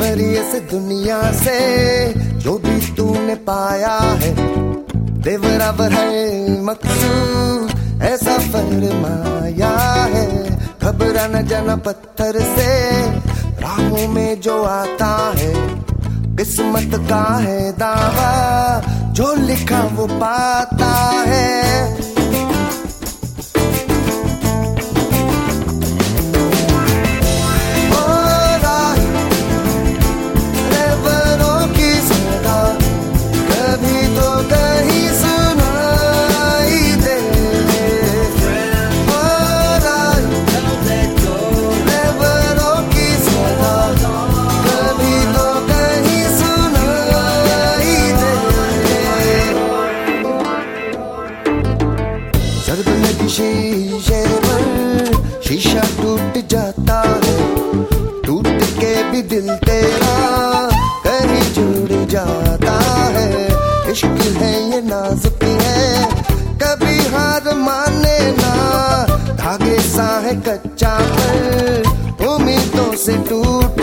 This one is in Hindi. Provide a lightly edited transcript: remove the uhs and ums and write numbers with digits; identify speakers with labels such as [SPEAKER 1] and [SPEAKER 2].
[SPEAKER 1] भरी इस दुनिया से जो भी तूने पाया है, देवरावर है मकसूद ऐसा फरमाया है। घबरा न जाना पत्थर से, राहों में जो आता है, किस्मत का है दावा, जो लिखा वो पाता है। शीशे पर शीशा टूट जाता है, टूट के भी दिल तेरा कहीं जुड़ जाता है। इश्क है ये नाजुक है, कभी हार माने ना, धागे सा है कच्चा पर उम्मीदों से टूट